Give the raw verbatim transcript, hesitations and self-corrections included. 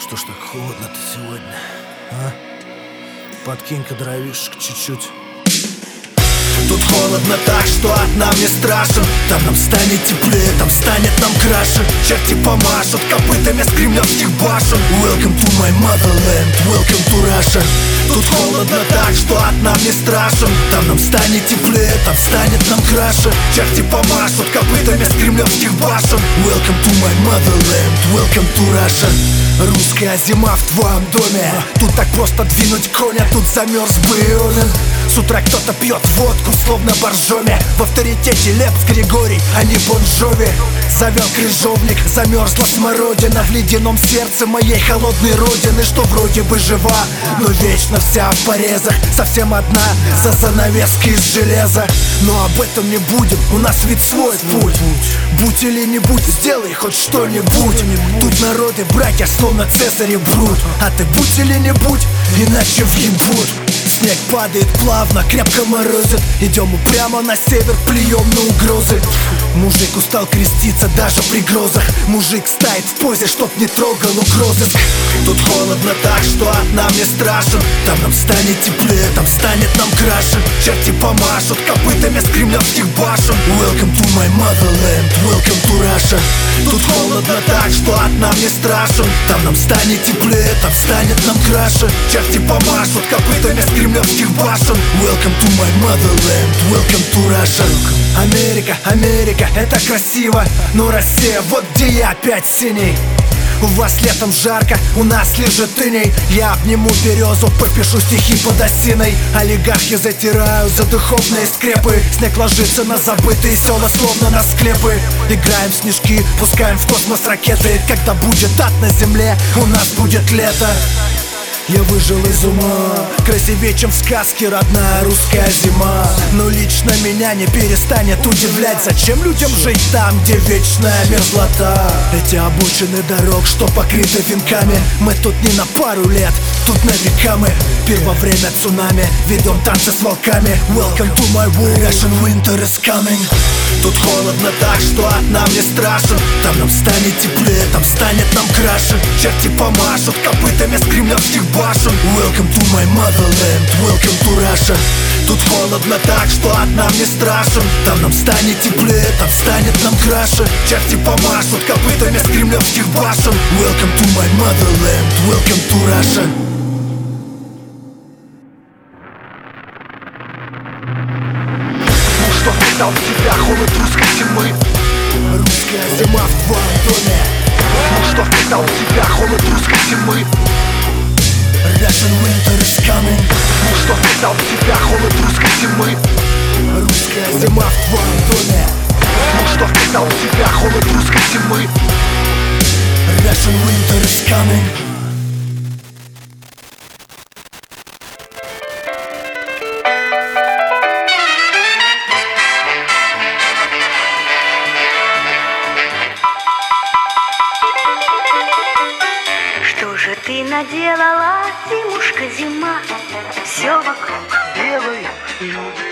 Что ж так холодно-то сегодня, а? Подкинь-ка дровишек чуть-чуть. Тут холодно так, что одна мне страшен. Там нам станет теплее, там станет нам краше. Черти помашут копытами с кремлевских башен. Welcome to my motherland, welcome to Russia. Тут холодно так, что одна мне страшен. Там нам станет теплее, там станет нам краше. Черти помашут копытами с кремлевских башен. Welcome to my motherland, welcome to Russia. Русская зима в твоем доме. Тут так просто двинуть коня, тут замерз бы и он. С утра кто-то пьет водку, словно боржоми. В авторитете Лепс Григорий, а не Бон Джови. Завел крыжовник, замерзла смородина в ледяном сердце моей холодной родины, что вроде бы жива, но вечно вся в порезах. Совсем одна, за занавески из железа. Но об этом не будем, у нас ведь свой путь. Будь или не будь, сделай хоть что-нибудь. Тут народы, братья, словно цесари брут. А ты будь или не будь, иначе въебут. Снег падает плавно, крепко морозит. Идем упрямо на север, плюем на угрозы. Мужик устал креститься даже при грозах. Мужик стоит в позе, чтоб не трогал угрозыск. Тут холодно так, что одна мне страшен. Там нам станет теплее, там станет нам краше. Черти помашут копытами с кремлевских башен. Welcome to my motherland, welcome to Russia. Тут холодно так, что одна мне страшен. Там нам станет теплее, там станет нам краше. Черти помашут копытами с кремлевских башен. Welcome to my motherland, welcome to Russia. Америка, Америка, это красиво. Но Россия, вот где я опять синий. У вас летом жарко, у нас лежит иней. Я обниму березу, попишу стихи под осиной. Олигархи затирают за духовные скрепы. Снег ложится на забытые села, словно на склепы. Играем в снежки, пускаем в космос ракеты. Когда будет ад на земле, у нас будет лето. Я выжил из ума, красивее, чем в сказке родная русская зима. Но лично меня не перестанет удивлять, зачем людям жить там, где вечная мерзлота. Эти обочины дорог, что покрыты венками. Мы тут не на пару лет, тут на века мы. Первое время цунами, ведем танцы с волками. Welcome to my world, Russian winter is coming. Тут холодно так, что одна мне страшен. Там нам станет теплее, там станет нам краше. Черти помашут копытами с кремлевских башен. Welcome to my motherland, welcome to Russia. Тут холодно так, что одна мне страшен. Там нам станет теплее, там станет нам краше. Черти помашут копытами с кремлевских башен. Welcome to my motherland, welcome to Russia. Что впитал в себя холод русской зимы. Русская зима в твоем доме. Ну что впитал в себя холод русской зимы. Russian winter is coming. Ну что впитал в себя холод русской зимы. Русская зима в твоем доме. Ну что впитал в себя холод русской зимы. Russian winter is coming. Ты наделала, зимушка, зима, все вокруг белое, люди